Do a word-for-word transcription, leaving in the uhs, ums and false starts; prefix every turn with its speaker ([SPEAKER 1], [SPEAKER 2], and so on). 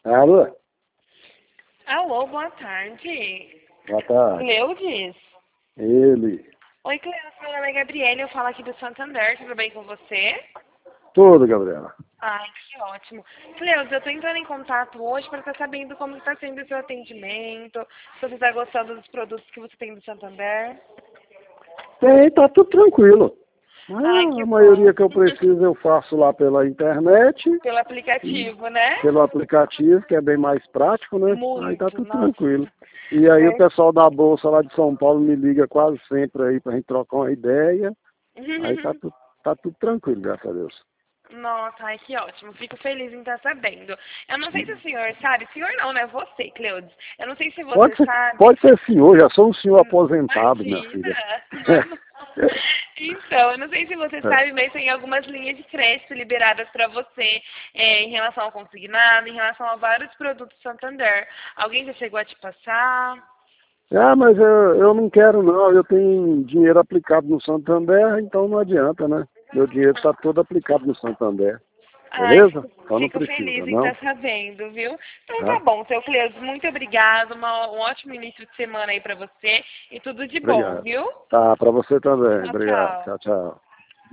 [SPEAKER 1] Alô?
[SPEAKER 2] Alô, boa tarde.
[SPEAKER 1] Boa tarde.
[SPEAKER 2] Cleudes?
[SPEAKER 1] Ele.
[SPEAKER 2] Oi, Cleudes, meu nome é Gabriela, eu falo aqui do Santander, tudo bem com você?
[SPEAKER 1] Tudo, Gabriela.
[SPEAKER 2] Ai, que ótimo. Cleudes, eu tô entrando em contato hoje para estar sabendo como está sendo o seu atendimento, se você está gostando dos produtos que você tem do Santander.
[SPEAKER 1] Tem, tá tudo tranquilo.
[SPEAKER 2] Ai,
[SPEAKER 1] Ah,
[SPEAKER 2] que
[SPEAKER 1] a
[SPEAKER 2] bom.
[SPEAKER 1] maioria que eu preciso eu faço lá pela internet,
[SPEAKER 2] Pelo aplicativo, né?
[SPEAKER 1] pelo aplicativo, que é bem mais prático, né? Aí tá
[SPEAKER 2] Muito,
[SPEAKER 1] tudo
[SPEAKER 2] nossa.
[SPEAKER 1] tranquilo. E aí o
[SPEAKER 2] É.
[SPEAKER 1] pessoal da Bolsa lá de São Paulo me liga quase sempre aí pra gente trocar uma ideia. Aí tá, tu, tá tudo tranquilo, graças a Deus.
[SPEAKER 2] Nossa, ai, que ótimo. Fico feliz em estar sabendo. Eu não sei se o senhor sabe, senhor não, né? Você, Cleudes. Eu não sei se você
[SPEAKER 1] Pode ser,
[SPEAKER 2] sabe.
[SPEAKER 1] pode ser senhor, já sou um senhor aposentado, minha filha.
[SPEAKER 2] Imagina, normal. Então, eu não sei se você sabe, mas tem algumas linhas de crédito liberadas para você é, em relação ao consignado, em relação a vários produtos Santander. Alguém já chegou a te passar?
[SPEAKER 1] Ah, mas eu, eu não quero não, eu tenho dinheiro aplicado no Santander, então não adianta, né? Meu dinheiro está todo aplicado no Santander,
[SPEAKER 2] Ai,
[SPEAKER 1] beleza?
[SPEAKER 2] fico,
[SPEAKER 1] Então não
[SPEAKER 2] fico
[SPEAKER 1] precisa,
[SPEAKER 2] feliz em estar
[SPEAKER 1] não?
[SPEAKER 2] sabendo, viu? Então tá
[SPEAKER 1] Tá?
[SPEAKER 2] bom, seu Cleudes, muito obrigada. Uma, um ótimo início de semana aí pra você e tudo de bom,
[SPEAKER 1] Obrigado.
[SPEAKER 2] viu?
[SPEAKER 1] Tá, para você também,
[SPEAKER 2] Tchau,
[SPEAKER 1] obrigado.
[SPEAKER 2] tchau.
[SPEAKER 1] Tchau, tchau.